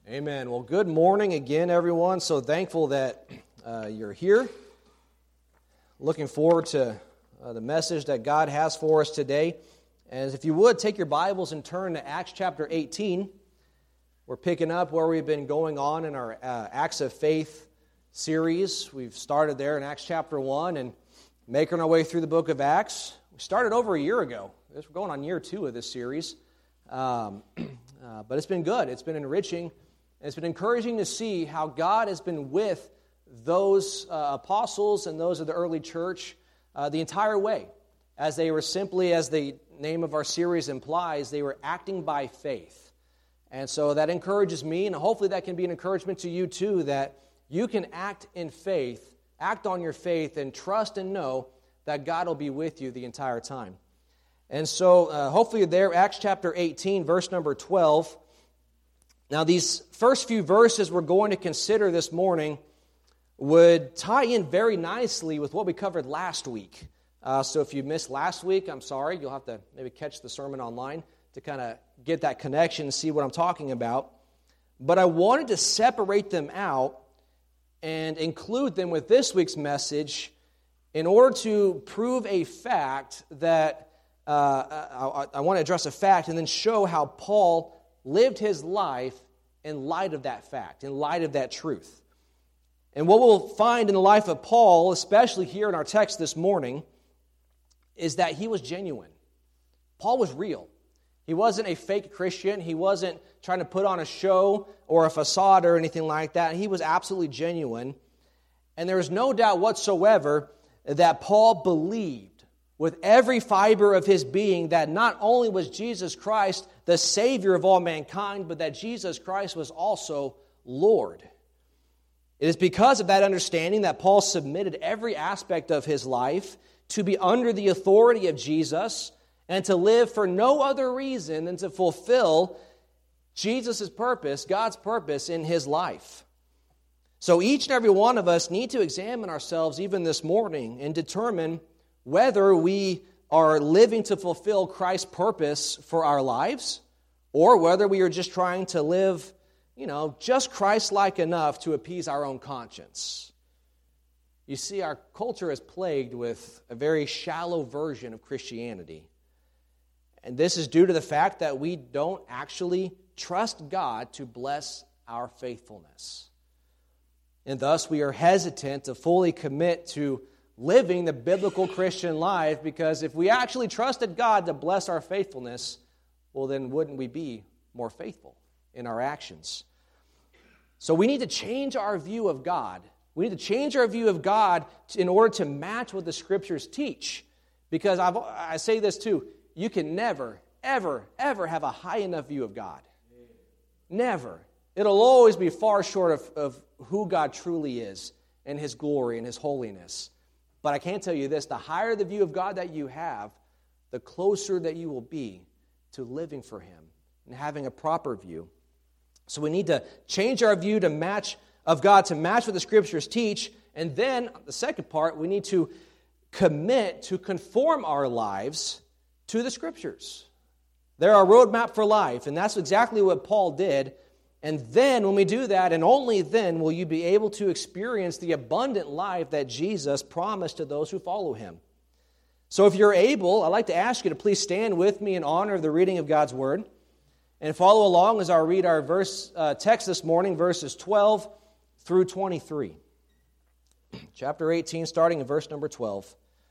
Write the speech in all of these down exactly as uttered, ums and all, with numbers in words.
Amen. Well, good morning again, everyone. So thankful that uh, you're here. Looking forward to uh, the message that God has for us today. And if you would, take your Bibles and turn to Acts chapter eighteen. We're picking up where we've been going on in our uh, Acts of Faith series. We've started there in Acts chapter one and making our way through the book of Acts. We started over a year ago. We're going on year two of this series. Um, uh, but it's been good. It's been enriching. It's been encouraging to see how God has been with those uh, apostles and those of the early church uh, the entire way. As they were simply, as the name of our series implies, they were acting by faith. And so that encourages me, and hopefully that can be an encouragement to you too, that you can act in faith, act on your faith, and trust and know that God will be with you the entire time. And so uh, hopefully there, Acts chapter eighteen, verse number twelve. Now, these first few verses we're going to consider this morning would tie in very nicely with what we covered last week. Uh, so if you missed last week, I'm sorry. You'll have to maybe catch the sermon online to kind of get that connection and see what I'm talking about. But I wanted to separate them out and include them with this week's message in order to prove a fact that uh, I, I want to address a fact and then show how Paul lived his life in light of that fact, in light of that truth. And what we'll find in the life of Paul, especially here in our text this morning, is that he was genuine. Paul was real. He wasn't a fake Christian. He wasn't trying to put on a show or a facade or anything like that. He was absolutely genuine. And there is no doubt whatsoever that Paul believed with every fiber of his being that not only was Jesus Christ the Savior of all mankind, but that Jesus Christ was also Lord. It is because of that understanding that Paul submitted every aspect of his life to be under the authority of Jesus and to live for no other reason than to fulfill Jesus' purpose, God's purpose in his life. So each and every one of us need to examine ourselves even this morning and determine whether we are living to fulfill Christ's purpose for our lives, or whether we are just trying to live, you know, just Christ-like enough to appease our own conscience. You see, our culture is plagued with a very shallow version of Christianity. And this is due to the fact that we don't actually trust God to bless our faithfulness. And thus we are hesitant to fully commit to living the biblical Christian life, because if we actually trusted God to bless our faithfulness, well, then wouldn't we be more faithful in our actions? So we need to change our view of God. We need to change our view of God in order to match what the Scriptures teach. Because I've, I say this too, you can never, ever, ever have a high enough view of God. Never. It'll always be far short of, of who God truly is and His glory and His holiness. But I can tell you this, the higher the view of God that you have, the closer that you will be to living for Him and having a proper view. So we need to change our view to match of God to match what the Scriptures teach. And then, the second part, we need to commit to conform our lives to the Scriptures. They're our roadmap for life, and that's exactly what Paul did. And then, when we do that, and only then, will you be able to experience the abundant life that Jesus promised to those who follow Him. So if you're able, I'd like to ask you to please stand with me in honor of the reading of God's Word, and follow along as I read our verse uh, text this morning, verses twelve through twenty-three. Chapter eighteen, starting in verse number twelve.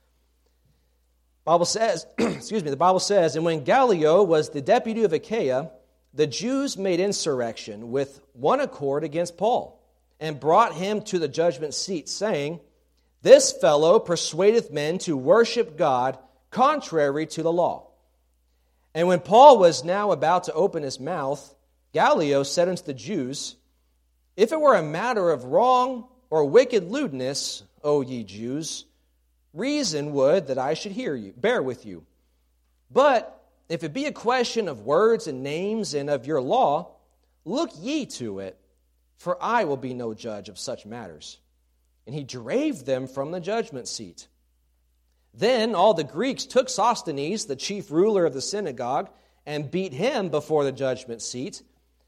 Bible says, excuse me, the Bible says, "And when Gallio was the deputy of Achaia, the Jews made insurrection with one accord against Paul, and brought him to the judgment seat, saying, This fellow persuadeth men to worship God contrary to the law. And when Paul was now about to open his mouth, Gallio said unto the Jews, If it were a matter of wrong or wicked lewdness, O ye Jews, reason would that I should hear you, bear with you. But if it be a question of words and names and of your law, look ye to it, for I will be no judge of such matters. And he drave them from the judgment seat. Then all the Greeks took Sosthenes, the chief ruler of the synagogue, and beat him before the judgment seat.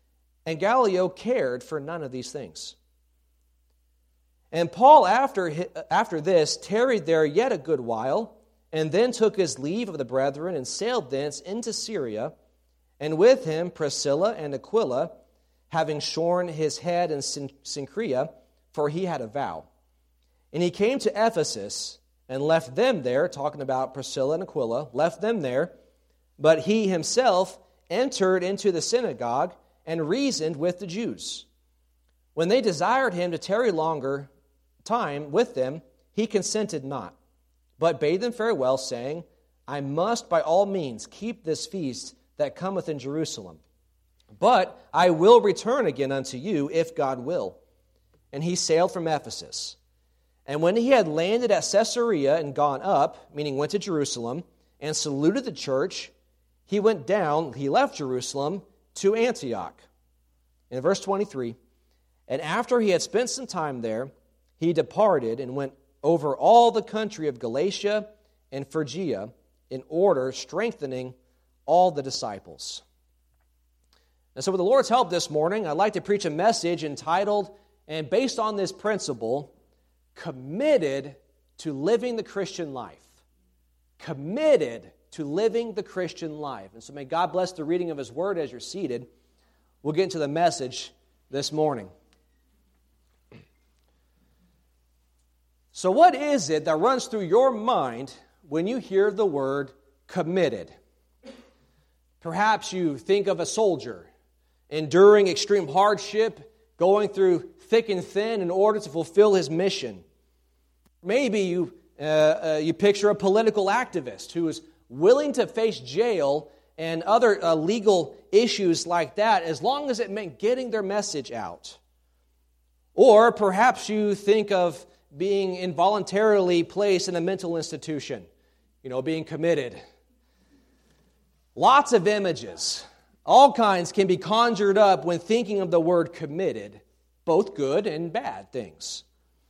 And Gallio cared for none of these things. And Paul, after, after this, tarried there yet a good while, and then took his leave of the brethren, and sailed thence into Syria, and with him Priscilla and Aquila, having shorn his head in Cenchrea, for he had a vow. And he came to Ephesus, and left them there, talking about Priscilla and Aquila, left them there, but he himself entered into the synagogue, and reasoned with the Jews. When they desired him to tarry longer time with them, he consented not, but bade them farewell, saying, I must by all means keep this feast that cometh in Jerusalem. But I will return again unto you, if God will. And he sailed from Ephesus. And when he had landed at Caesarea and gone up, meaning went to Jerusalem, and saluted the church, he went down, he left Jerusalem, to Antioch. In verse twenty-three, and after he had spent some time there, he departed and went over all the country of Galatia and Phrygia, in order strengthening all the disciples. And so with the Lord's help this morning, I'd like to preach a message entitled, and based on this principle, Committed to Living the Christian Life. Committed to living the Christian life. And so may God bless the reading of His Word as you're seated. We'll get into the message this morning. So what is it that runs through your mind when you hear the word committed? Perhaps you think of a soldier enduring extreme hardship, going through thick and thin in order to fulfill his mission. Maybe you, uh, uh, you picture a political activist who is willing to face jail and other uh, legal issues like that, as long as it meant getting their message out. Or perhaps you think of being involuntarily placed in a mental institution, you know, being committed. Lots of images, all kinds can be conjured up when thinking of the word committed, both good and bad things.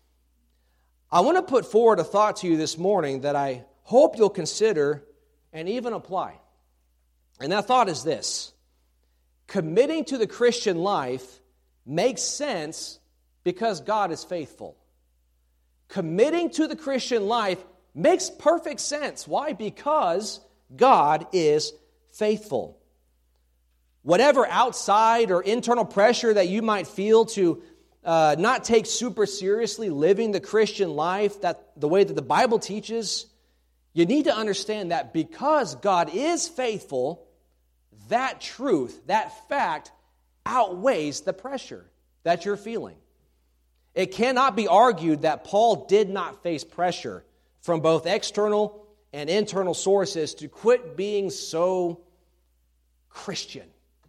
I want to put forward a thought to you this morning that I hope you'll consider and even apply. And that thought is this: committing to the Christian life makes sense because God is faithful. Committing to the Christian life makes perfect sense. Why? Because God is faithful. Whatever outside or internal pressure that you might feel to uh, not take super seriously living the Christian life that the way that the Bible teaches, you need to understand that because God is faithful, that truth, that fact, outweighs the pressure that you're feeling. It cannot be argued that Paul did not face pressure from both external and internal sources to quit being so Christian.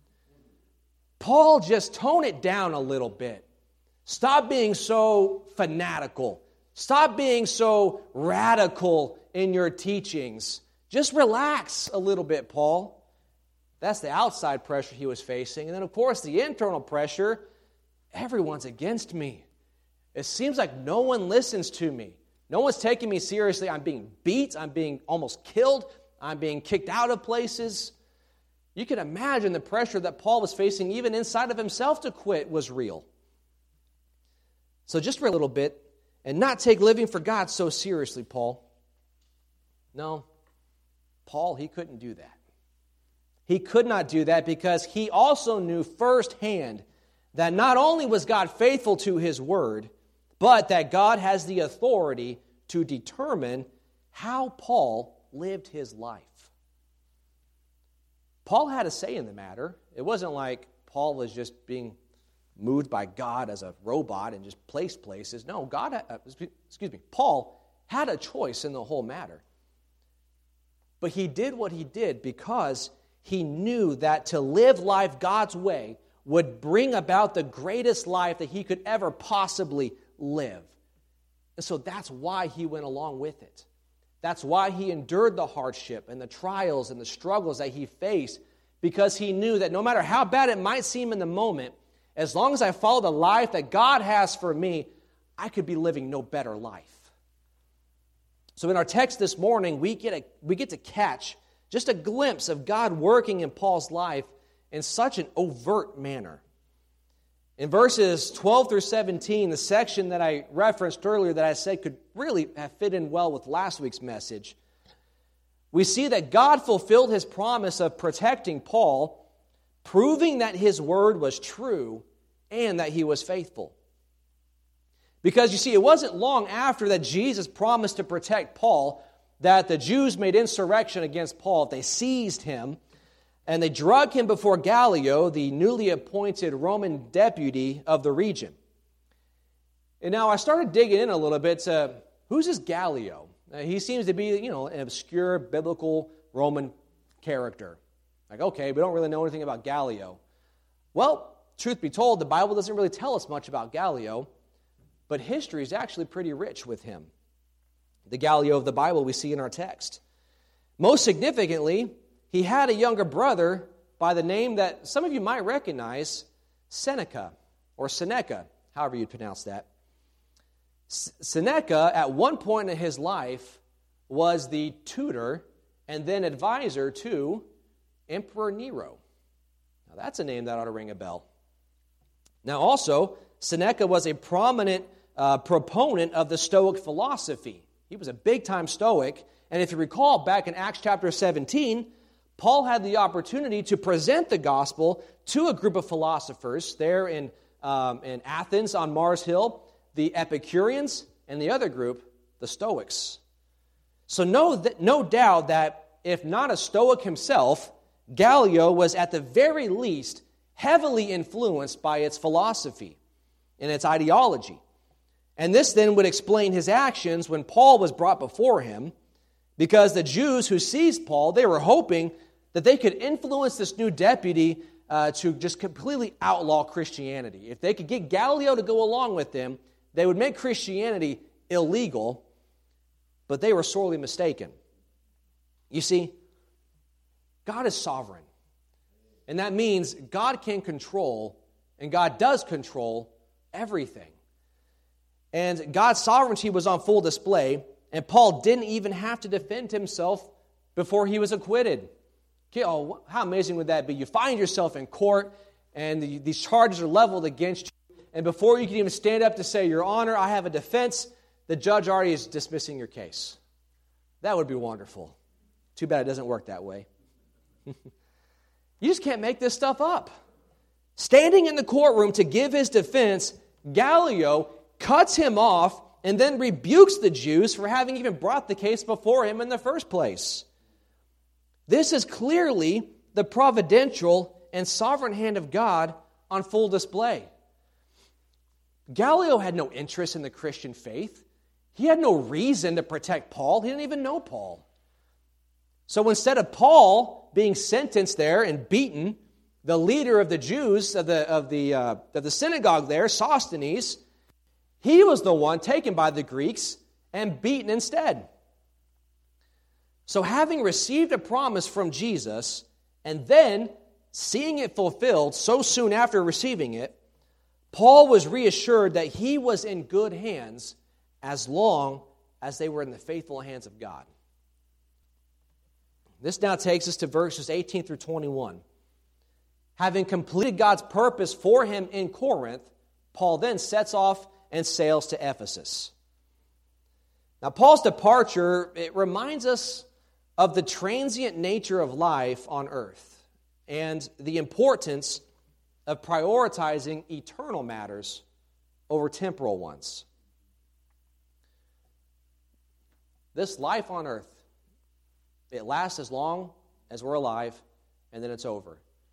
Paul, just tone it down a little bit. Stop being so fanatical. Stop being so radical in your teachings. Just relax a little bit, Paul. That's the outside pressure he was facing. And then, of course, the internal pressure. Everyone's against me. It seems like no one listens to me. No one's taking me seriously. I'm being beat. I'm being almost killed. I'm being kicked out of places. You can imagine the pressure that Paul was facing even inside of himself to quit was real. So just for a little bit, and not take living for God so seriously, Paul. No, Paul, he couldn't do that. He could not do that because he also knew firsthand that not only was God faithful to His word, but that God has the authority to determine how Paul lived his life. Paul had a say in the matter. It wasn't like Paul was just being moved by God as a robot and just placed places. No, God, uh, excuse me, Paul had a choice in the whole matter. But he did what he did because he knew that to live life God's way would bring about the greatest life that he could ever possibly live. And so that's why he went along with it. That's why he endured the hardship and the trials and the struggles that he faced, because he knew that no matter how bad it might seem in the moment, as long as I follow the life that God has for me, I could be living no better life. So in our text this morning, we get a, we get to catch just a glimpse of God working in Paul's life in such an overt manner. In verses twelve through seventeen, the section that I referenced earlier that I said could really have fit in well with last week's message, we see that God fulfilled His promise of protecting Paul, proving that His word was true and that He was faithful. Because you see, it wasn't long after that Jesus promised to protect Paul that the Jews made insurrection against Paul. They seized him and they drug him before Gallio, the newly appointed Roman deputy of the region. And now I started digging in a little bit to, who's this Gallio? Uh, he seems to be, you know, an obscure biblical Roman character. Like, okay, we don't really know anything about Gallio. Well, truth be told, the Bible doesn't really tell us much about Gallio, but history is actually pretty rich with him. The Gallio of the Bible we see in our text. Most significantly, he had a younger brother by the name that some of you might recognize, Seneca, or Seneca, however you pronounce that. Seneca, at one point in his life, was the tutor and then advisor to Emperor Nero. Now that's a name that ought to ring a bell. Now also, Seneca was a prominent uh, proponent of the Stoic philosophy. He was a big-time Stoic, and if you recall, back in Acts chapter seventeen, Paul had the opportunity to present the gospel to a group of philosophers there in, um, in Athens on Mars Hill, the Epicureans, and the other group, the Stoics. So no, th- no doubt that if not a Stoic himself, Gallio was at the very least heavily influenced by its philosophy and its ideology. And this then would explain his actions when Paul was brought before him, because the Jews who seized Paul, they were hoping that they could influence this new deputy uh, to just completely outlaw Christianity. If they could get Gallio to go along with them, they would make Christianity illegal, but they were sorely mistaken. You see, God is sovereign. And that means God can control, and God does control, everything. And God's sovereignty was on full display, and Paul didn't even have to defend himself before he was acquitted. Okay, oh, how amazing would that be? You find yourself in court, and the, these charges are leveled against you, and before you can even stand up to say, Your Honor, I have a defense, the judge already is dismissing your case. That would be wonderful. Too bad it doesn't work that way. You just can't make this stuff up. Standing in the courtroom to give his defense, Gallio cuts him off and then rebukes the Jews for having even brought the case before him in the first place. This is clearly the providential and sovereign hand of God on full display. Gallio had no interest in the Christian faith. He had no reason to protect Paul. He didn't even know Paul. So instead of Paul being sentenced there and beaten, the leader of the Jews, of the, of the, uh, of the synagogue there, Sosthenes, he was the one taken by the Greeks and beaten instead. So having received a promise from Jesus and then seeing it fulfilled so soon after receiving it, Paul was reassured that he was in good hands as long as they were in the faithful hands of God. This now takes us to verses eighteen through twenty-one. Having completed God's purpose for him in Corinth, Paul then sets off and sails to Ephesus. Now, Paul's departure, it reminds us of the transient nature of life on earth and the importance of prioritizing eternal matters over temporal ones. This life on earth, it lasts as long as we're alive, and then it's over.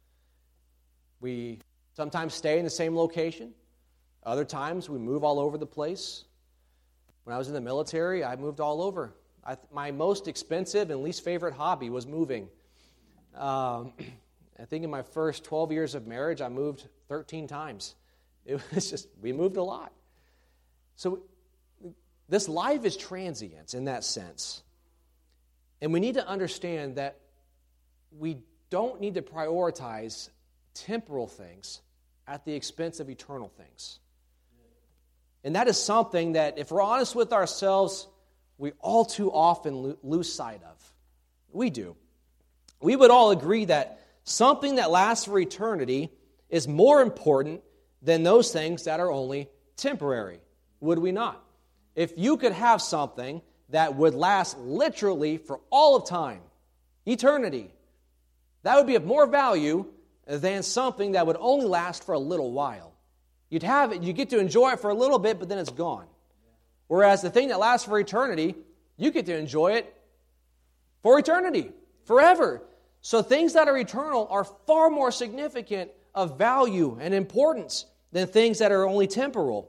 We sometimes stay in the same location. Other times we move all over the place. When I was in the military, I moved all over. I, my most expensive and least favorite hobby was moving. Um, I think in my first twelve years of marriage, I moved thirteen times. It was just, we moved a lot. So this life is transient in that sense. And we need to understand that we don't need to prioritize temporal things at the expense of eternal things. And that is something that, if we're honest with ourselves, we all too often lose sight of. We do. We would all agree that something that lasts for eternity is more important than those things that are only temporary, would we not? If you could have something that would last literally for all of time, eternity, that would be of more value than something that would only last for a little while. You'd have it, you get to enjoy it for a little bit, but then it's gone. Whereas the thing that lasts for eternity, you get to enjoy it for eternity, forever. So things that are eternal are far more significant of value and importance than things that are only temporal.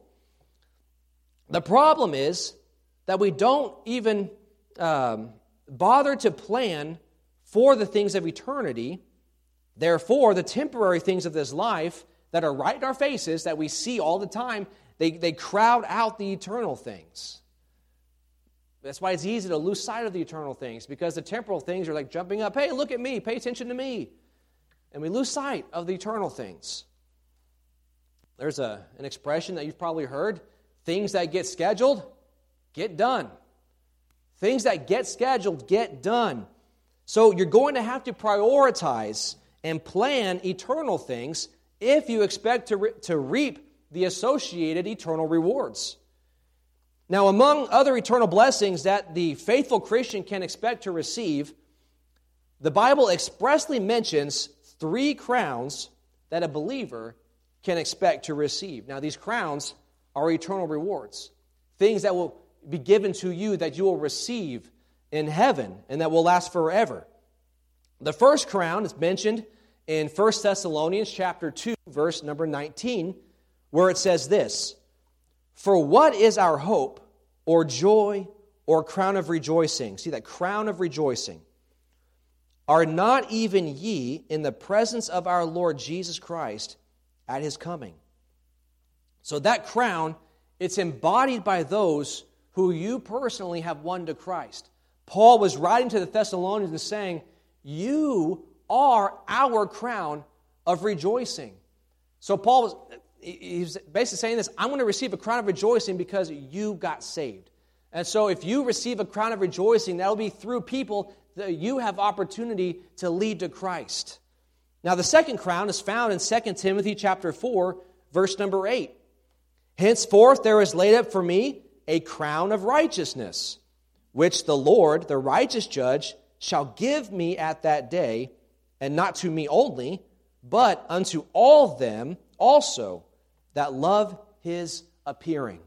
The problem is that we don't even um, bother to plan for the things of eternity. Therefore, the temporary things of this life that are right in our faces, that we see all the time, they, they crowd out the eternal things. That's why it's easy to lose sight of the eternal things, because the temporal things are like jumping up, hey, look at me, pay attention to me. And we lose sight of the eternal things. There's a, an expression that you've probably heard, things that get scheduled, get done. Things that get scheduled, get done. So you're going to have to prioritize and plan eternal things if you expect to, re- to reap the associated eternal rewards. Now, among other eternal blessings that the faithful Christian can expect to receive, the Bible expressly mentions three crowns that a believer can expect to receive. Now, these crowns are eternal rewards, things that will be given to you that you will receive in heaven and that will last forever. The first crown is mentioned in First Thessalonians chapter two, verse number nineteen, where it says this, "For what is our hope, or joy, or crown of rejoicing?" See that crown of rejoicing. "Are not even ye in the presence of our Lord Jesus Christ at His coming?" So that crown, it's embodied by those who you personally have won to Christ. Paul was writing to the Thessalonians and saying, you are our crown of rejoicing. So Paul was he's basically saying this, I'm going to receive a crown of rejoicing because you got saved. And so if you receive a crown of rejoicing, that'll be through people that you have opportunity to lead to Christ. Now the second crown is found in Second Timothy chapter four, verse number eight. "Henceforth there is laid up for me a crown of righteousness, which the Lord, the righteous judge, shall give me at that day, and not to me only, but unto all them also that love His appearing."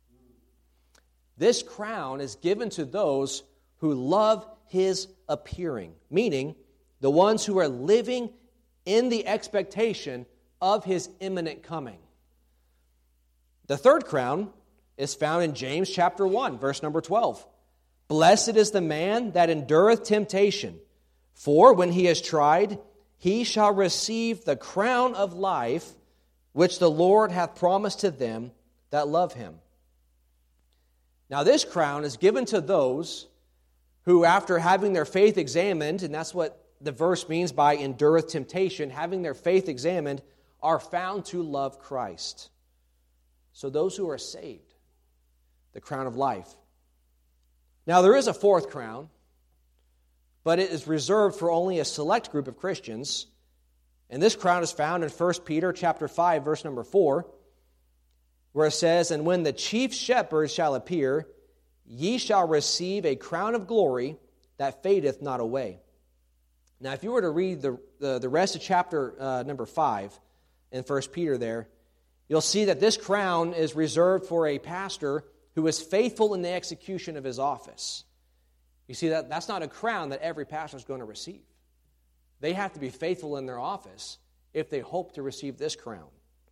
This crown is given to those who love His appearing, meaning the ones who are living in the expectation of His imminent coming. The third crown is found in James chapter one, verse number twelve. "Blessed is the man that endureth temptation, for when he is tried, he shall receive the crown of life, which the Lord hath promised to them that love Him." Now this crown is given to those who, after having their faith examined, and that's what the verse means by endureth temptation, having their faith examined, are found to love Christ. So those who are saved, the crown of life. Now there is a fourth crown, but it is reserved for only a select group of Christians. And this crown is found in First Peter chapter five, verse number four, where it says, "And when the chief shepherd shall appear, ye shall receive a crown of glory that fadeth not away." Now, if you were to read the, the, the rest of chapter uh, number five in First Peter there, you'll see that this crown is reserved for a pastor who is faithful in the execution of his office. You see, that that's not a crown that every pastor is going to receive. They have to be faithful in their office if they hope to receive this crown.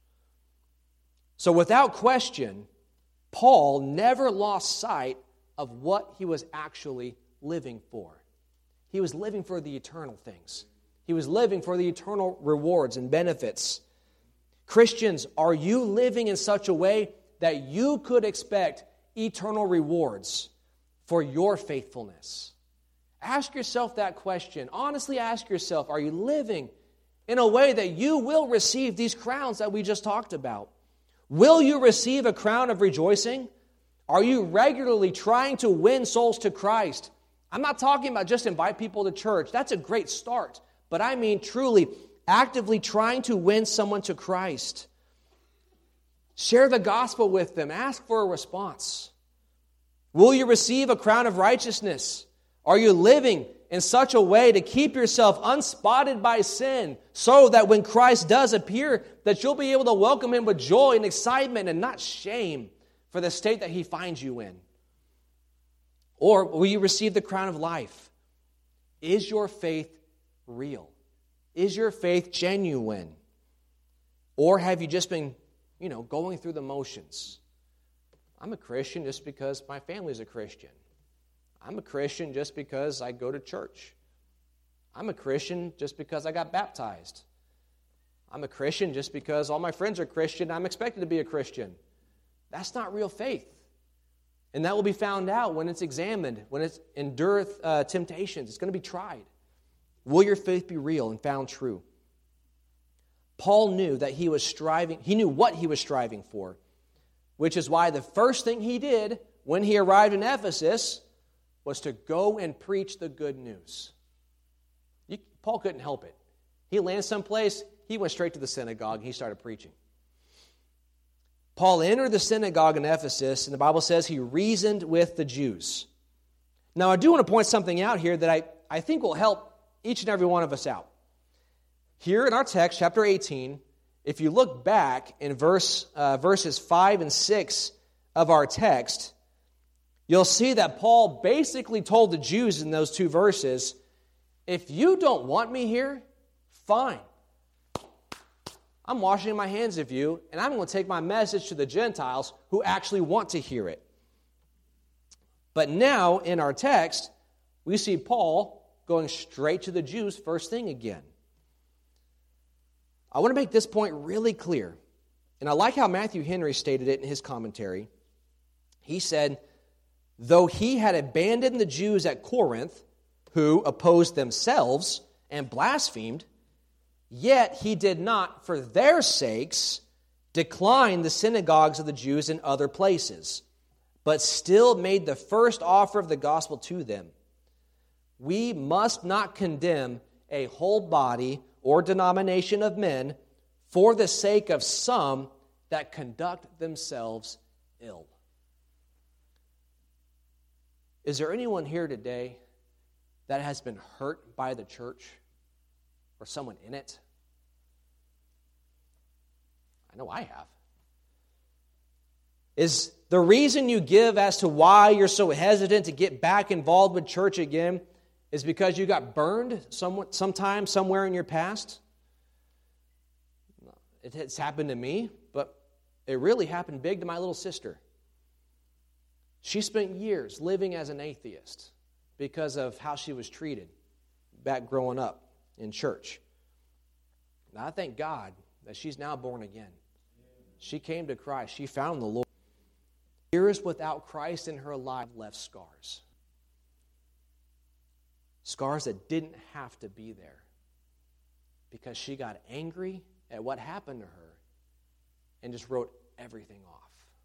So without question, Paul never lost sight of what he was actually living for. He was living for the eternal things. He was living for the eternal rewards and benefits. Christians, are you living in such a way that you could expect eternal rewards for your faithfulness? Ask yourself that question. Honestly ask yourself, are you living in a way that you will receive these crowns that we just talked about? Will you receive a crown of rejoicing? Are you regularly trying to win souls to Christ? I'm not talking about just invite people to church. That's a great start. But I mean truly actively trying to win someone to Christ. Share the gospel with them. Ask for a response. Will you receive a crown of righteousness? Are you living in such a way to keep yourself unspotted by sin so that when Christ does appear, that you'll be able to welcome Him with joy and excitement and not shame for the state that He finds you in? Or will you receive the crown of life? Is your faith real? Is your faith genuine? Or have you just been, you know, going through the motions? I'm a Christian just because my family's a Christian. I'm a Christian just because I go to church. I'm a Christian just because I got baptized. I'm a Christian just because all my friends are Christian. I'm expected to be a Christian. That's not real faith. And that will be found out when it's examined, when it endureth uh, temptations. It's going to be tried. Will your faith be real and found true? Paul knew that he was striving, he knew what he was striving for, which is why the first thing he did when he arrived in Ephesus was to go and preach the good news. You, Paul couldn't help it. He landed someplace, he went straight to the synagogue, and he started preaching. Paul entered the synagogue in Ephesus, and the Bible says he reasoned with the Jews. Now, I do want to point something out here that I, I think will help each and every one of us out. Here in our text, chapter eighteen, if you look back in verse uh, verses five and six of our text, you'll see that Paul basically told the Jews in those two verses, if you don't want me here, fine. I'm washing my hands of you, and I'm going to take my message to the Gentiles who actually want to hear it. But now, in our text, we see Paul going straight to the Jews first thing again. I want to make this point really clear, and I like how Matthew Henry stated it in his commentary. He said, though he had abandoned the Jews at Corinth, who opposed themselves and blasphemed, yet he did not, for their sakes, decline the synagogues of the Jews in other places, but still made the first offer of the gospel to them. We must not condemn a whole body or denomination of men for the sake of some that conduct themselves ill. Is there anyone here today that has been hurt by the church or someone in it? I know I have. Is the reason you give as to why you're so hesitant to get back involved with church again is because you got burned some, sometime, somewhere in your past? It has happened to me, but it really happened big to my little sister. She spent years living as an atheist because of how she was treated back growing up in church. Now, I thank God that she's now born again. She came to Christ. She found the Lord. Years without Christ in her life left scars. Scars that didn't have to be there because she got angry at what happened to her and just wrote everything off.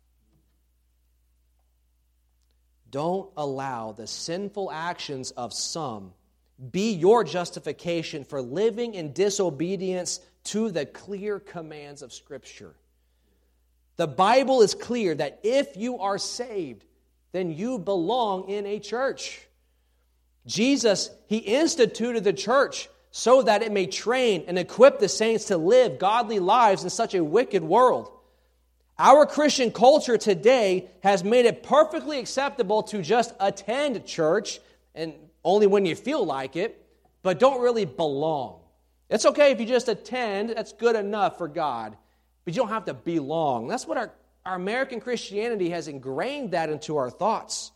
Don't allow the sinful actions of some be your justification for living in disobedience to the clear commands of Scripture. The Bible is clear that if you are saved, then you belong in a church. Jesus, He instituted the church so that it may train and equip the saints to live godly lives in such a wicked world. Our Christian culture today has made it perfectly acceptable to just attend church, and only when you feel like it, but don't really belong. It's okay if you just attend, that's good enough for God, but you don't have to belong. That's what our, our American Christianity has ingrained that into our thoughts.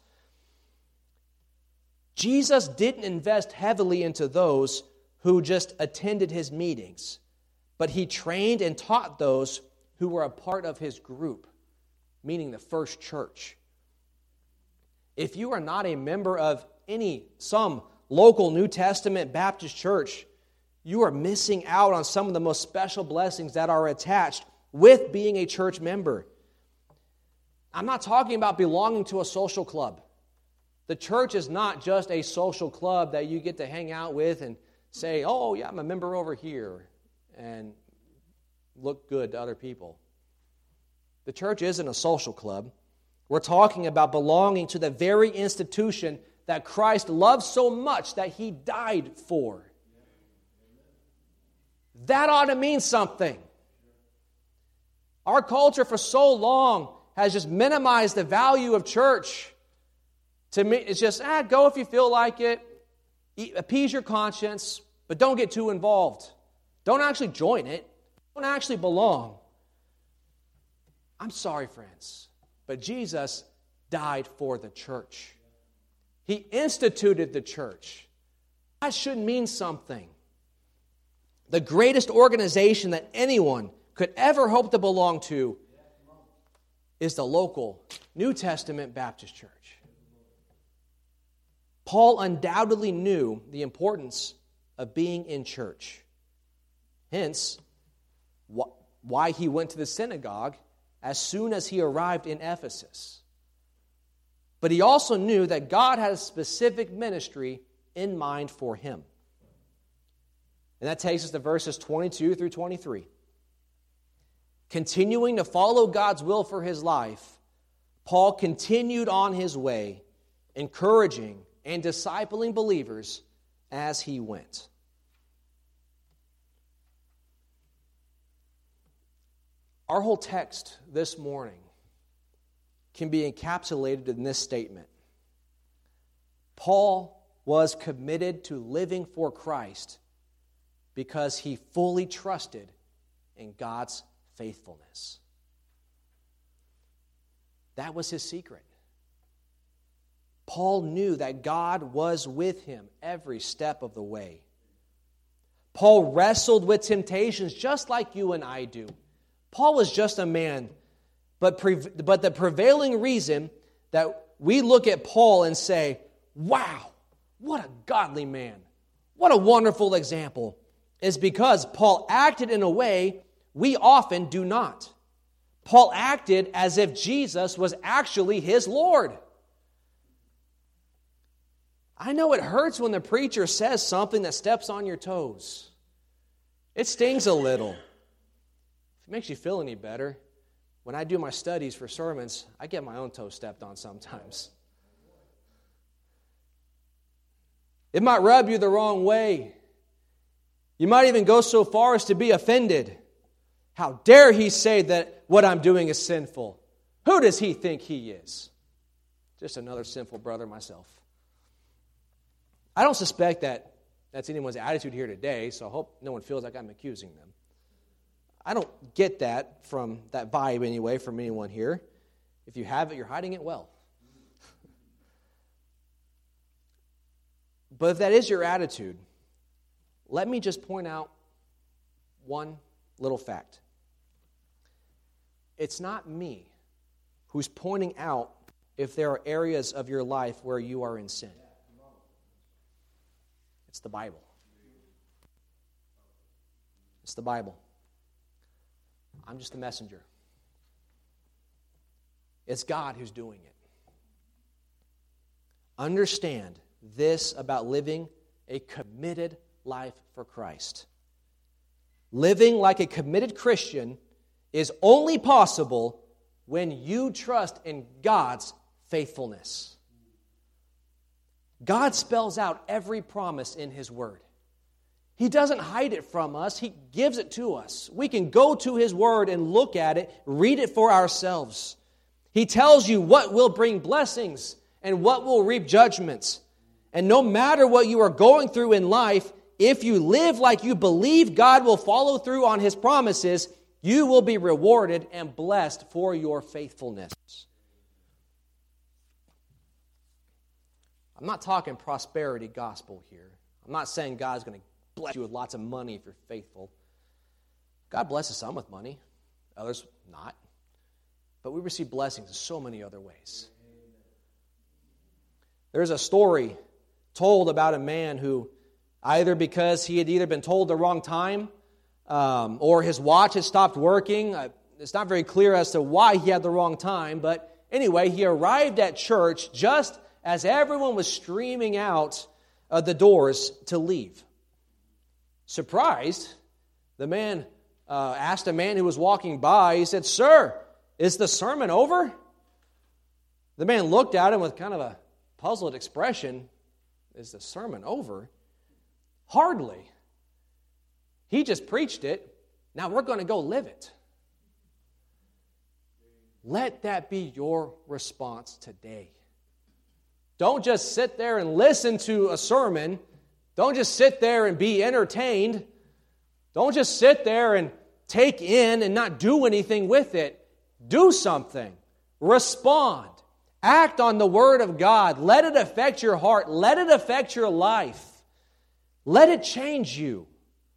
Jesus didn't invest heavily into those who just attended His meetings, but He trained and taught those who were a part of His group, meaning the first church. If you are not a member of any, some local New Testament Baptist church, you are missing out on some of the most special blessings that are attached with being a church member. I'm not talking about belonging to a social club. The church is not just a social club that you get to hang out with and say, oh, yeah, I'm a member over here, and look good to other people. The church isn't a social club. We're talking about belonging to the very institution that Christ loved so much that He died for. That ought to mean something. Our culture for so long has just minimized the value of church. To me, it's just, ah, go if you feel like it, eat, appease your conscience, but don't get too involved. Don't actually join it. Don't actually belong. I'm sorry, friends, but Jesus died for the church. He instituted the church. That should mean something. The greatest organization that anyone could ever hope to belong to is the local New Testament Baptist church. Paul undoubtedly knew the importance of being in church. Hence, wh- why he went to the synagogue as soon as he arrived in Ephesus. But he also knew that God had a specific ministry in mind for him. And that takes us to verses twenty-two through twenty-three. Continuing to follow God's will for his life, Paul continued on his way, encouraging and discipling believers as he went. Our whole text this morning can be encapsulated in this statement. Paul was committed to living for Christ because he fully trusted in God's faithfulness. That was his secret. Paul knew that God was with him every step of the way. Paul wrestled with temptations just like you and I do. Paul was just a man, but, pre- but the prevailing reason that we look at Paul and say, wow, what a godly man, what a wonderful example, is because Paul acted in a way we often do not. Paul acted as if Jesus was actually his Lord. I know it hurts when the preacher says something that steps on your toes. It stings a little. If it makes you feel any better, when I do my studies for sermons, I get my own toes stepped on sometimes. It might rub you the wrong way. You might even go so far as to be offended. How dare he say that what I'm doing is sinful? Who does he think he is? Just another sinful brother myself. I don't suspect that that's anyone's attitude here today, so I hope no one feels like I'm accusing them. I don't get that from that vibe anyway from anyone here. If you have it, you're hiding it well. But if that is your attitude, let me just point out one little fact. It's not me who's pointing out if there are areas of your life where you are in sin. It's the Bible. It's the Bible. I'm just the messenger. It's God who's doing it. Understand this about living a committed life for Christ. Living like a committed Christian is only possible when you trust in God's faithfulness. God spells out every promise in His Word. He doesn't hide it from us. He gives it to us. We can go to His Word and look at it, read it for ourselves. He tells you what will bring blessings and what will reap judgments. And no matter what you are going through in life, if you live like you believe God will follow through on His promises, you will be rewarded and blessed for your faithfulness. I'm not talking prosperity gospel here. I'm not saying God's going to bless you with lots of money if you're faithful. God blesses some with money, others not. But we receive blessings in so many other ways. There's a story told about a man who, either because he had either been told the wrong time um, or his watch had stopped working, uh, it's not very clear as to why he had the wrong time, but anyway, he arrived at church just as everyone was streaming out of the doors to leave. Surprised, the man uh, asked a man who was walking by, he said, "Sir, Is the sermon over? The man looked at him with kind of a puzzled expression. Is the sermon over? Hardly. He just preached it. Now we're going to go live it. Let that be your response today. Don't just sit there and listen to a sermon. Don't just sit there and be entertained. Don't just sit there and take in and not do anything with it. Do something. Respond. Act on the Word of God. Let it affect your heart. Let it affect your life. Let it change you.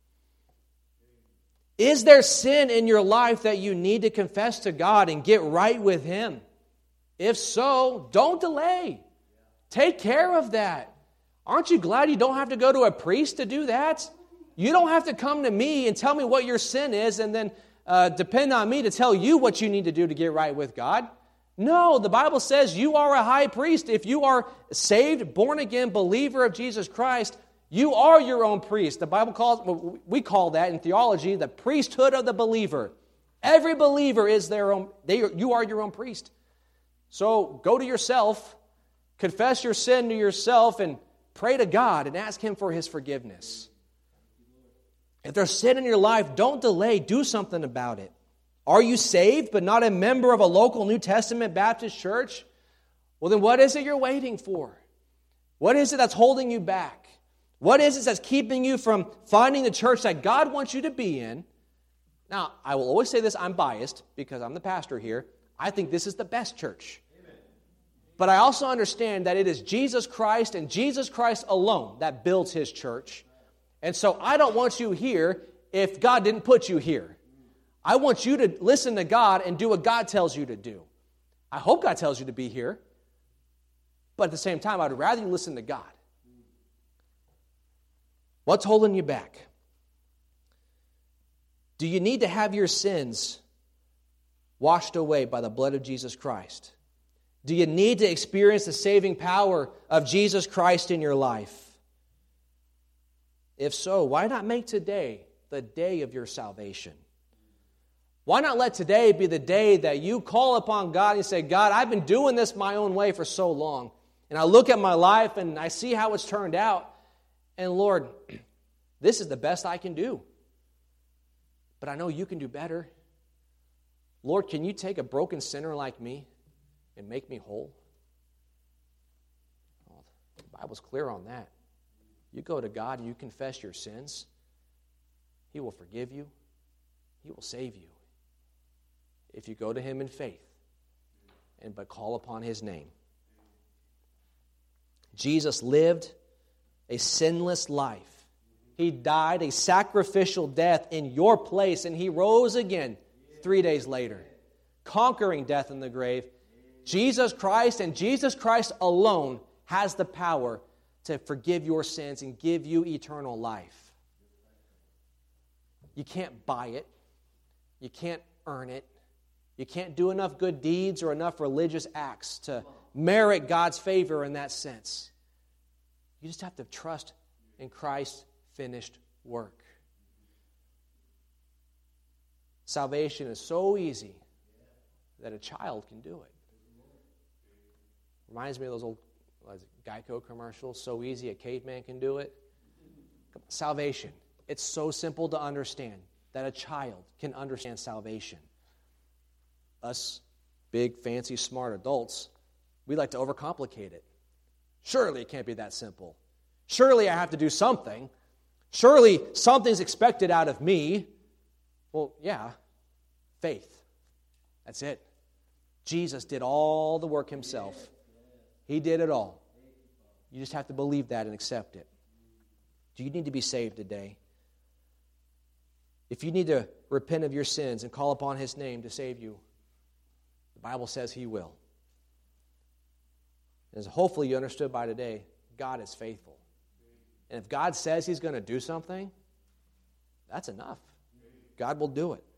Is there sin in your life that you need to confess to God and get right with Him? If so, don't delay. Take care of that. Aren't you glad you don't have to go to a priest to do that? You don't have to come to me and tell me what your sin is and then uh, depend on me to tell you what you need to do to get right with God. No, the Bible says you are a high priest. If you are saved, born-again believer of Jesus Christ, you are your own priest. The Bible calls, we call that in theology, the priesthood of the believer. Every believer is their own, they, you are your own priest. So go to yourself, confess your sin to yourself, and pray to God and ask Him for His forgiveness. If there's sin in your life, don't delay. Do something about it. Are you saved but not a member of a local New Testament Baptist church? Well, then what is it you're waiting for? What is it that's holding you back? What is it that's keeping you from finding the church that God wants you to be in? Now, I will always say this, I'm biased because I'm the pastor here. I think this is the best church. Amen. But I also understand that it is Jesus Christ and Jesus Christ alone that builds His church. And so I don't want you here if God didn't put you here. I want you to listen to God and do what God tells you to do. I hope God tells you to be here. But at the same time, I'd rather you listen to God. What's holding you back? Do you need to have your sins washed away by the blood of Jesus Christ? Do you need to experience the saving power of Jesus Christ in your life? If so, why not make today the day of your salvation? Why not let today be the day that you call upon God and say, God, I've been doing this my own way for so long. And I look at my life and I see how it's turned out. And Lord, this is the best I can do. But I know you can do better. Lord, can you take a broken sinner like me and make me whole? Well, the Bible's clear on that. You go to God and you confess your sins. He will forgive you. He will save you. If you go to Him in faith and but call upon His name. Jesus lived a sinless life. He died a sacrificial death in your place, and He rose again three days later, conquering death in the grave. Jesus Christ and Jesus Christ alone has the power to forgive your sins and give you eternal life. You can't buy it. You can't earn it. You can't do enough good deeds or enough religious acts to merit God's favor in that sense. You just have to trust in Christ's finished work. Salvation is so easy that a child can do it. Reminds me of those old what is it, Geico commercials. So easy a caveman can do it. Salvation. It's so simple to understand that a child can understand salvation. Us big, fancy, smart adults, we like to overcomplicate it. Surely it can't be that simple. Surely I have to do something. Surely something's expected out of me. Well, yeah, faith. That's it. Jesus did all the work Himself. He did it all. You just have to believe that and accept it. Do you need to be saved today? If you need to repent of your sins and call upon His name to save you, the Bible says He will. As hopefully you understood by today, God is faithful. And if God says He's going to do something, that's enough. God will do it.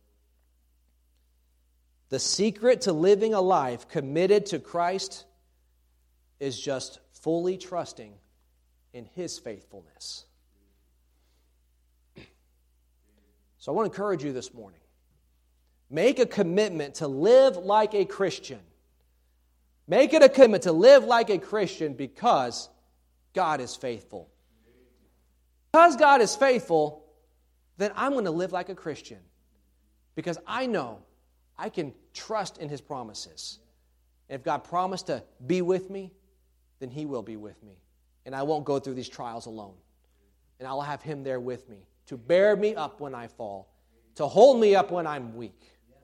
The secret to living a life committed to Christ is just fully trusting in His faithfulness. So I want to encourage you this morning. Make a commitment to live like a Christian. Make it a commitment to live like a Christian because God is faithful. Because God is faithful, then I'm going to live like a Christian. Because I know I can trust in His promises. And if God promised to be with me, then He will be with me. And I won't go through these trials alone. And I'll have Him there with me to bear me up when I fall, to hold me up when I'm weak.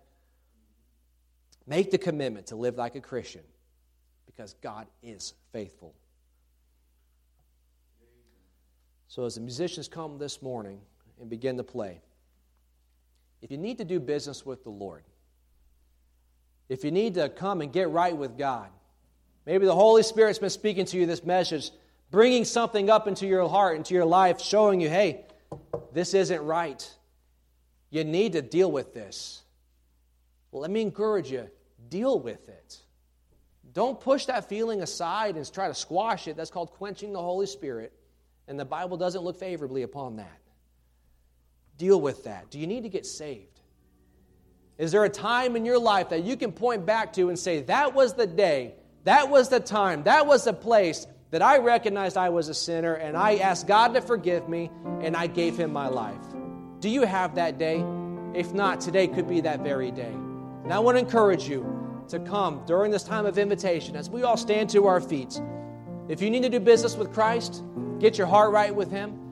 Make the commitment to live like a Christian because God is faithful. So as the musicians come this morning and begin to play, if you need to do business with the Lord, if you need to come and get right with God, maybe the Holy Spirit's been speaking to you this message, bringing something up into your heart, into your life, showing you, hey, this isn't right. You need to deal with this. Well, let me encourage you, deal with it. Don't push that feeling aside and try to squash it. That's called quenching the Holy Spirit. And the Bible doesn't look favorably upon that. Deal with that. Do you need to get saved? Is there a time in your life that you can point back to and say, that was the day, that was the time, that was the place that I recognized I was a sinner and I asked God to forgive me and I gave Him my life? Do you have that day? If not, today could be that very day. And I want to encourage you to come during this time of invitation as we all stand to our feet. If you need to do business with Christ, get your heart right with Him.